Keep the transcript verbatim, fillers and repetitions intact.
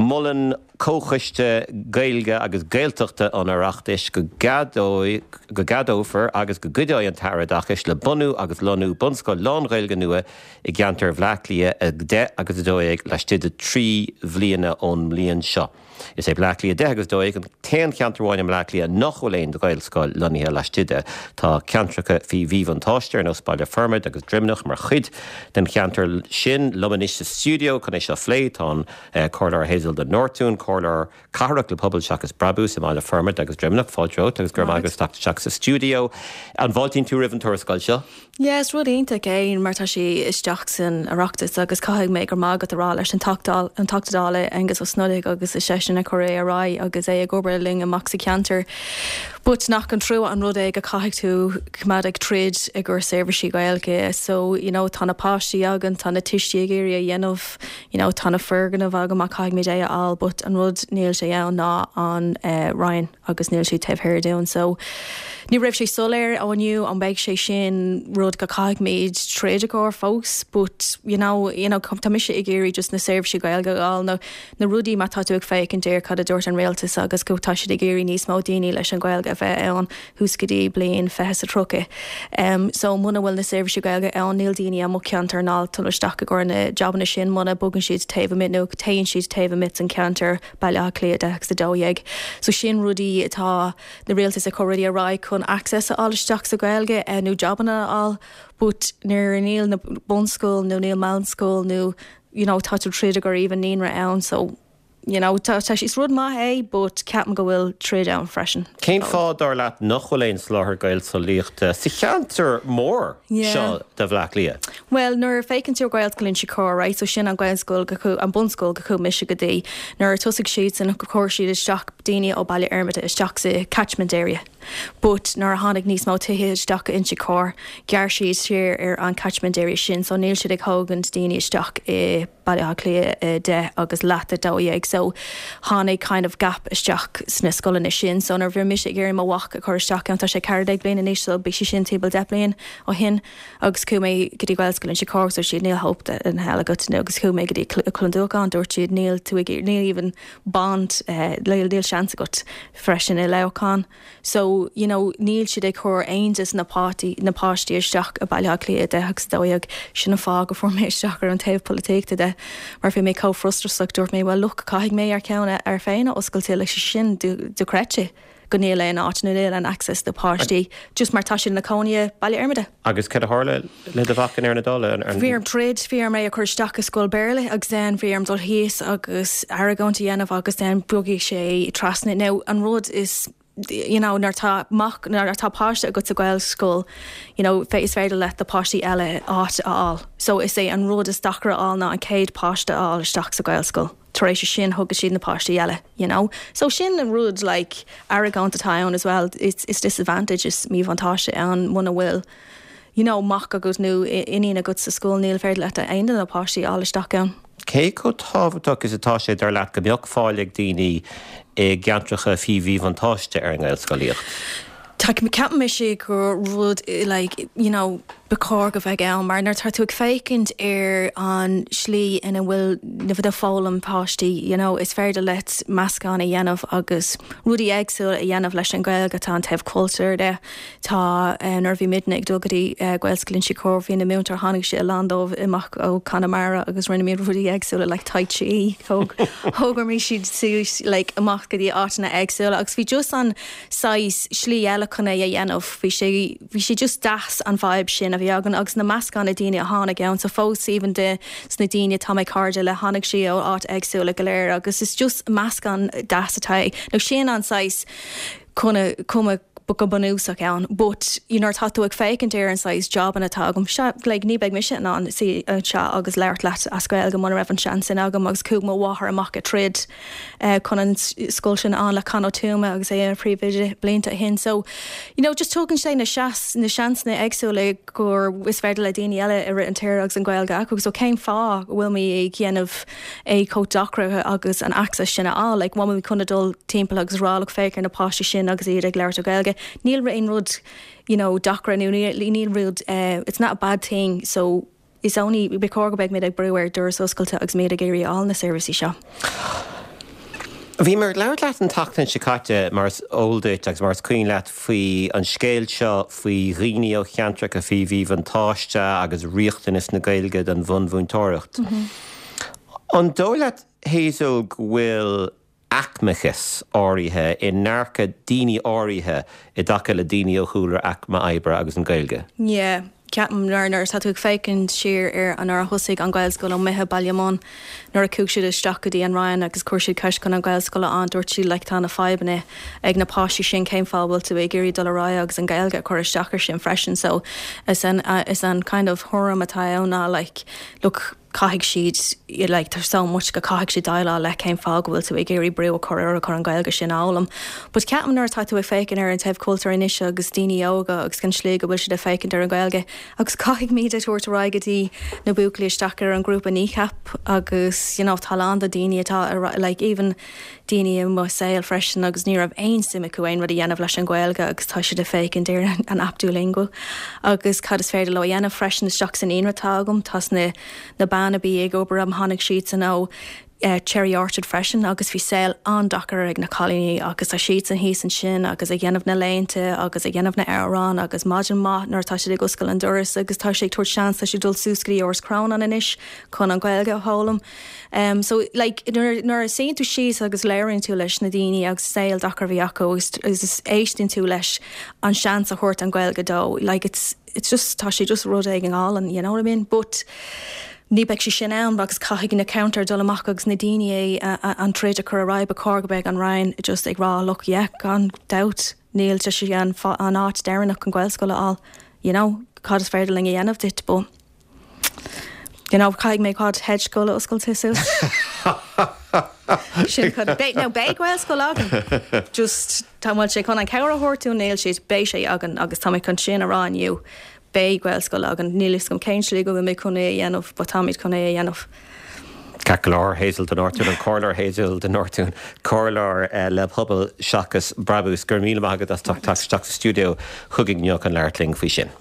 Mullen cóchaiste gailge agus gailteachta an arachtais go gadói go gadófer agus go gudói an taradachis le bunú agus lonú bunsco lán gailge nua I gantar bhlaclia ag de agus dóig leistide trí bhliana ón mlíon seo. Is é bhlaclia de agus dóig an ten ceantarháin bhlaclia nachhfuilén do gailscoil loníthe leistide tá ceantracha fi bhíh an táistear nó spáile fermid agus drimnach mar chud den ceantar sin lomanis sa studio chun é seo phlé tá Corlar Hazel de Nortún Corlar Carach le pobl seachas brabú sa máile fermid agus drimnach fáilteo agus gur agus taach sa studio an bhiltín tú rihann tuairascail seo. Yes, rud ínta céin mar tá sí isteach san arachtas agus caiigh méid gur mágad ará leis an tachtadála agus ó snodig agus is sesin na choré ará agus é a goberling amach sa ceantar. But nach an trú an rud é go caiigh tú cumadaigh trid ag gur servicí gailge. So, you know, tána páistí agan, tána tistí géirí a dhéanamh, you know, tána fergan a bhagam a caiigh méid é all, but an rud níl sé ann ná an uh, Ryan agus níl sé taobh hair down. So, ní raibh sé soléir ániu an beidh sé sin rud go caiigh méid tréide go fós, but you know, you know, tá mis sé i géirí just na servicí gailge gáil na, na rudí má tá tú ag féic an déir cad a dúirt an réaltas agus go tá sé i géirí níos mó daoine leis an gailge a bheith ann húscadí bliain fethe a trocha. Um, so muna bhfuil na servicí gailge ann níl daoine am ceantar ná tulisteach a gur na jobbanna sin muna bugan siad taobh mit nó taonn siad taobh mit an ceantar bailile cléad agus a dóigh. So sin rudí atá na réaltas a choirí a rá chun access a áilisteach sa gailge a nó jobbanna all, but nuair níl na bunscoil nó níl meánscoil nó, you know, tá tú tríd a gur even níonra ann, so you know, tá sís rud má é, but ceapan go bhfuil tríd ann freisin. Cén fád ar leat nachhfuilén sláthair gail sa líochta sa cheantar mór seo de bhlaclia? Well, nuair fécinn tíor gailscoilinn si cór, right? So sin an gailscoil go chu an bunscoil go chu mise go dtí. Nuair tusaigh siad san cóir siad isteach daoine ó baile airmide isteach sa catchment area. But nuair a tháinig níos mó tuithe isteach in si cór, gear siad siar ar an catchment area sin, so níl siad ag thógann daoine isteach i baile clia de agus leat a dóigh. So tháinig kind of gap isteach sna scolanna sin, so nuair bhíor mis ag géirí má wach a chur isteach an tá sé ceirdeag bliana níos, so bhí si sin tíbal de bliana ó hin agus cumé go dtí gailscoilinn si cór, so siad níl hope an heile go nó agus cumé go dtí clondúán dúirt siad níl tú níl even bond leil díal seansa got freisin i leocán. So, you know, níl siad ag chur aontas na pátí na páistí isteach a baile clia de agus dóigh sin fá go formé isteach ar an taobh politéicta de mar fé mé có frustrasach dúirt mé well look caiigh mé ar ceanna ar féin a oscailtí leis sin do creite go níl é an áit nó níl an access de páistí just mar tá sin na cóine baile airmide. Agus cad a hála le do bhachan ar na dála? Bhíarm tréad bhíar mé a chur isteach a scoil béirla agus den bhíarm dul híos agus aragónta dhéanamh agus den bugaigh sé trasna. Now an rud is, you know, nar tá mach nar tá páiste a go sa gail school, you know, fe is féidir let the páistí eile áit all. So is é an rud is dachra all ná an céad páiste all isteach sa gail school. Taréis sin thugad siad na páistí eile, you know. So sin an rud like arrogant atá as well, it's it's disadvantage is mí vantáiste an muna bhfuil, you know, mach agus nó iníon a go sa school níl féidir let a aon na páistí all isteach ann. Cé go tábhaach is atá sé ar leat go mbeoch fáilig daoine i gceantracha fi bhí vantáiste ar an gailscoilíocht? Tá me ceapan me sé gur rud like, you know, becór go bheith ann mar nar tú ag fécinint ar an slí ina bhfuil na bhd a fálam páistí, you know, is féidir let meascán a dhéanamh agus rudí éagsúil a dhéanamh leis an gailge tá an taobh cultúr de tá nar bhí midnig dogadí gailscoilinn si cór hí na múntar tháinig sé a landómh imach ó Connemara agus rinne mé rudí éagsúla le tai chi thógur mí siad sús like amach go dtí átainna éagsúla agus bhí just an sais slí eile chuna a dhéanamh bhí sé bhí sé just das an vibe sin a bhí agan agus na meascán na daoine a tháinig ann, so fós even de sna daoine tá mé cardide le tháinig si ó áit éagsúla go léir agus is just meascán das atá. No sin an sais chuna cuma go banúsach ann, but you know, tá tú ag fécinint ar an sais job an atá agam se le ní beag mis an an si se agus leirt leat a scoil go man raibh an sean sin agam agus cúg má bháthair amach a trid chun an scoil sin an le can ó túma agus é an príomhide blianta hin. So, you know, just tógann sé na seas na seans na éagsúla gur is féidir le daoine eile ar an tíir agus an ghailge acu, so céim fá bhfuil mí chéanamh é códachra agus an access sinna á, like bhfuil mí chuna dul timpeall agus rálaach féicear na páistí sin agus iad ag leirt a gailge. Níl raon rud, you know, dachra nú níl rud, uh, it's not a bad thing, so is only becór go beag mé ag breúir dúras oscailte agus méad a géirí all na servicí seo. Bhí mar leir leat an tatan sicáte mars óldait agus mars cuoin leat faoi an scéil seo faoi riine ó cheantra a fhí bhí an táiste agus riochtanas na Gaeilge den bhunbhúntóireacht. An dóileat héasúil bhfuil acmachas áirithe i nárca daoine áirithe i dtaca le daoine ó chuair acma oibre agus an Gaeilge. Yeah. Ceapam learners hat ag fécinn siar ar an ar thosaigh an Gaelscoil an Mithe Balliamón nuair a cúg siad isteach go dtí an Ryan agus cuair siad ceist chun an Gaelscoil an dúirt siad le tána fábanna ag na páistí sin céim fábhfuil tú ag géirí dul rá agus an Gaeilge chuir isteachar sin freisin, so is an uh, is an kind of thuram atá ann like look caithigh siad like there's so much go caithigh siad daile le céim fágahfuil tú ag géirí breú chuir chu an Gaeilge sin álam. But ceapam nuair tá tú ag fécinn ar an taobh cultúr inis agus daoine óga agus gan slé go bhfuil siad a fécinn ar an Gaeilge agus caithigh míad tuairta ráigetí na buclaí isteach ar an grúpa níchap agus you know talán da daoine atá like even daoine mo saoil freisin agus ní raibh aon sim acuin rud a dhéanamh leis an Gaeilge agus tá siad a fécinn ar an aptú lingua agus cad is féidir le dhéanamh freisin isteach san aonra tágam tás na na banna bí ag obair am tháinig siad san ó Uh, cherry orchard freisin agus bhí saoil an dachar ag na colíní agus a siad an híos an sin agus a dhéanamh na léinte agus a dhéanamh na Airán agus maidin má nuair tá siad ag oscail an doras agus tá sé tuair seans a si dul súscaí ors crán an inis chun an Gaeilge hálam. Um, so like nuair a séint tú síos agus léironn tú leis na daoine agus saoil dachar bhí acu is is éistin tú leis an seans a chuirt an Gaeilge dó. Like it's it's just tá sé just rud ag an gálan, you know what I mean? But ní beag si sin ann agus caithigh na counter dul amach agus na daine an tréide chu a raibh a cógabeh an Ryan just ag rá look yeah gan doubt níl te si an an áit dearnach an Gaelscoil all, you know, cad is féidir ling a dhéanamh dit, but you know, caithigh mé cad hedge scoil a oscail tisú. Sin chud bé nó bé Gaelscoil agan. Just tá bhfuil sé chun an ceir a thuirtú níl siad bé sé agan agus tá mé chun sin a rá aniu. Bé Gaelscoil agan nílis gom céinslí go bhfuil mé chun é a dhéanamh ba táid chun é a dhéanamh. Cacalár Hazel den Nortún an Corlar Hazel den Nortún Corlar uh, le pobl seachas brabús gur míle agad as tucht tucht studio chugging neoch an leirtling faoi sin.